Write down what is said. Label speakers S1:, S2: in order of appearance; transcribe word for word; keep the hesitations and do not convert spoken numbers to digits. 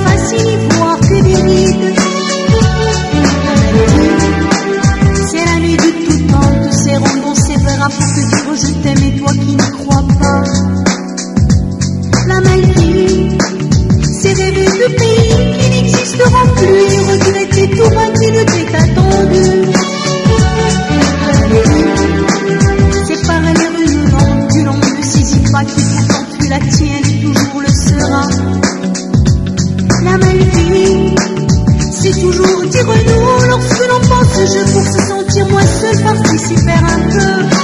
S1: facile y voir que des rides. C'est la nuit de tout temps, te serrant dans ses bras pour te dire je t'aime et toi qui n'y crois pas. La maladie, c'est rêver de pays qui n'existeront plus et regretter tout moi qui ne t'est attendu. C'est par les rues lentes du long ne saisit pas qui pourtant fut la tienne et toujours le sera. La maladie, c'est toujours dire nous lorsque l'on pense je pour se sentir moins seul participer un peu.